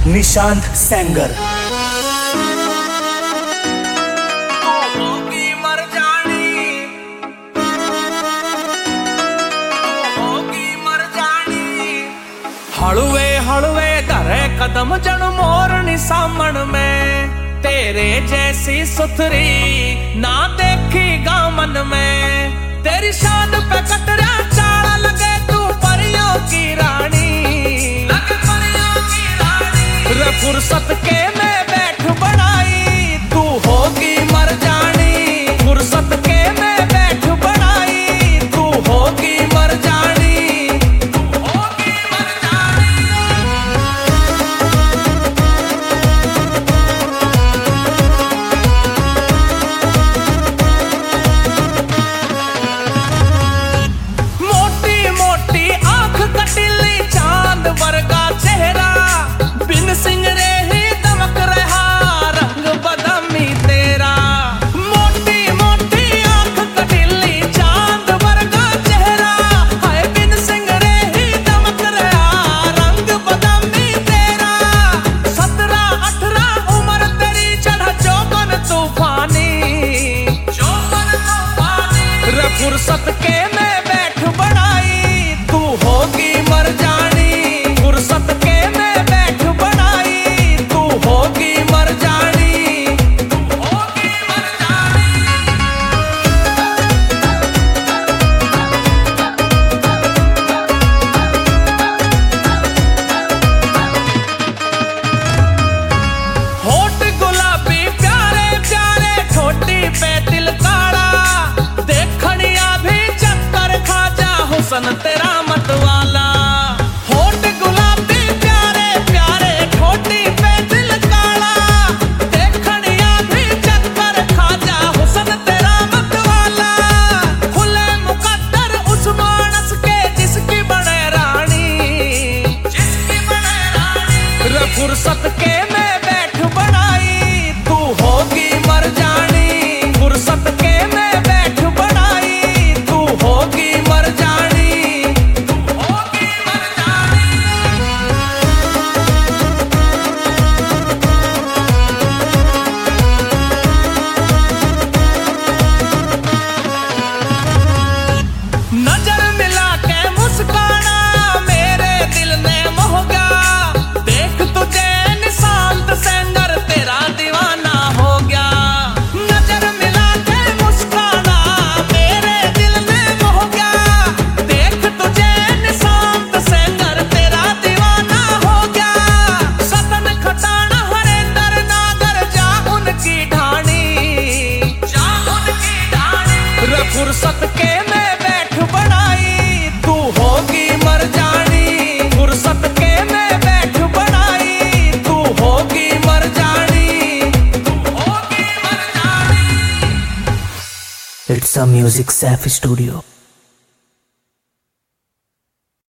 निशांत सेंगर। हलवे हलवे धरे कदम जन मोरनी सामन में, तेरे जैसी सुथरी ना देखी गामन में। तेरी शान पे कतरा चाला लगे तू परियों की रानी, लगे परियों की रानी। रे फुर्सत के मैं बैठ बनाई, तू होगी मर जानी। फुर्सत के मैं बैठ बनाई, तू होगी मर जानी। वर्गा चेहरा बिन सिंगरे ही दमक रहा, रंग बदमी तेरा। मोटी मोटी आंख कटिली चांद वर्गा चेहरा, हाय बिन सिंगरे ही दमक रहा, रंग बदमी तेरा। 17-18 उम्र तेरी चढ़ा चौबन तूफानी, चौबन तूफानी। रे फुर्सत के मैं बैठ बनाई, तू होगी मर जानी। हुस्न तेरा मत वाला, होठ गुलाबी प्यारे प्यारे, ठोटी पे दिल काला। देखनिया भी चक्कर खा जा, हुस्न तेरा मत वाला। खुले मुकद्दर उस मानस के जिसकी बने रानी, जिसकी बने रानी। रे फुर्सत के मैं बैठ बनाई, तू होगी मर जानी। फुर्सत के मैं बैठ बनाई, तू होगी मर जानी। नजर मिला के मुस्काना मेरे दिल ने मोह गया, देख तुझे निशांत सेंगर तेरा दीवाना हो गया। नजर मिला के मुस्काना मेरे दिल ने मोह गया, देख तुझे निशांत सेंगर तेरा दीवाना हो गया। सतन खटाना हरेंद्र नागर जा उनकी ढाणी, जा उनकी ढाणी। रे फुर्सत के मैं बनाई, तू होगी मर जानी। फुर्सत के मैं बैठ बनाई, तू होगी मर जानी, तू होगी मर जानी। It's a music Saif studio.